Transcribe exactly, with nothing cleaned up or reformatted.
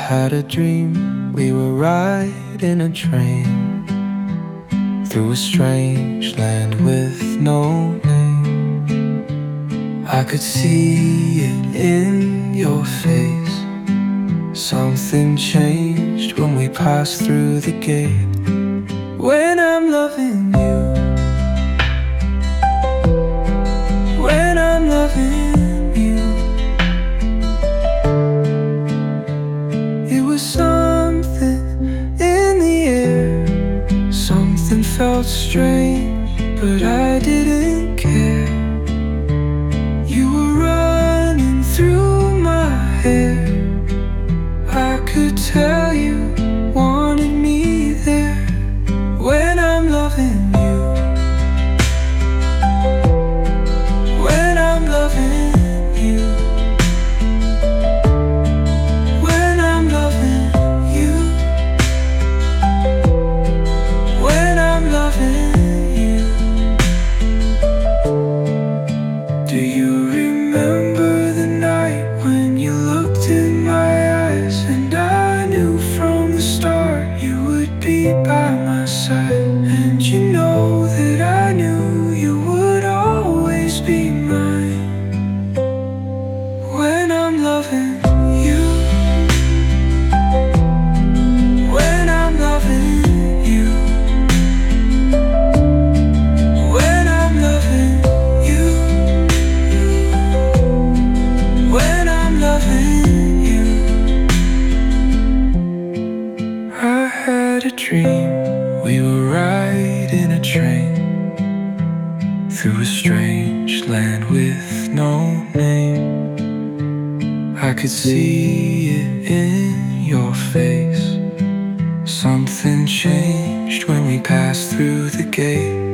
had a dream, we were riding a train through a strange land with no name. I could see it in your face. Something changed when we passed through the gate. When I'm loving you, when I'm loving you, it was something in the air. Something felt strange, but I didn't care. You were running through my hair. I could tell you wanted me there. When I'm loving you, when I'm loving you, when I'm loving you, when I'm loving you. Do you remember the night when you looked in my eyes, and I knew from the start you would be by my side? And you know that I knew you would always be mine. When I'm loving you, when I'm loving you, when I'm loving you, when I'm loving you. I had a dream, we were riding a train through a strange land with no name. I could see it in your face. Something changed when we passed through the gate.